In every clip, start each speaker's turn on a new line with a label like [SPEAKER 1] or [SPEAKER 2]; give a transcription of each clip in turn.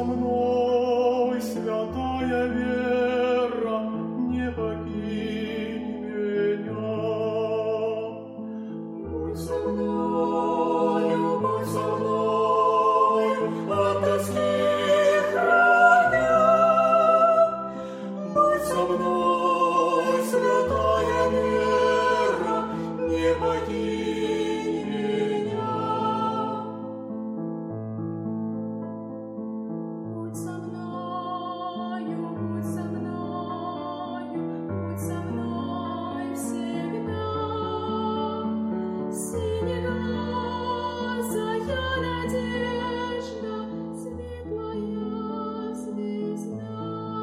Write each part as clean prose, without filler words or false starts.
[SPEAKER 1] мной, святая вера, не покинь меня. Будь со мною, от тоски храня. Будь со мной, святая вера, не покинь меня.
[SPEAKER 2] Будь со мною, будь со мною, будь со мной всегда. Синеглазая надежда, светлая звезда.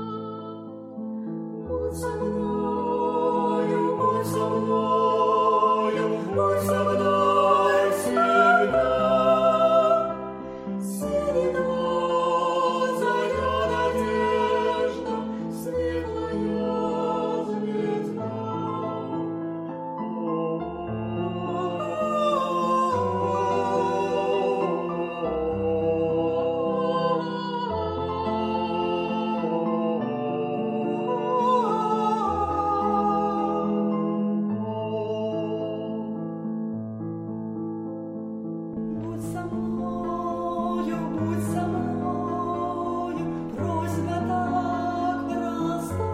[SPEAKER 2] Будь со мною, будь со мною, будь со мной всегда. Синеглазая надежда, светлая звезда.
[SPEAKER 3] Будь со мною, просьба так проста.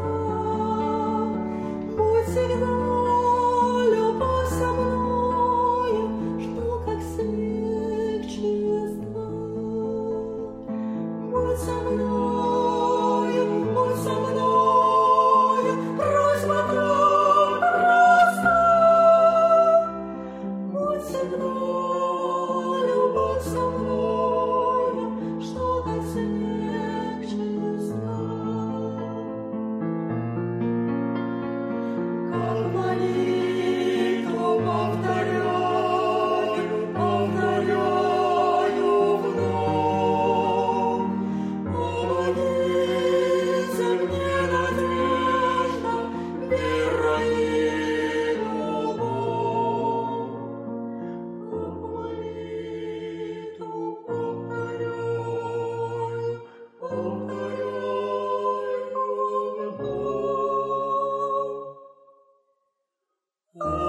[SPEAKER 3] Будь всегда, любовь со мною, что как снег чиста. Будь со мною, просьба так проста. Будь всегда, любовь со мною, что как снег чиста. Как молитву повторяю вновь. Помогите мне, надежда, вера и любовь. Как молитву повторяю вновь.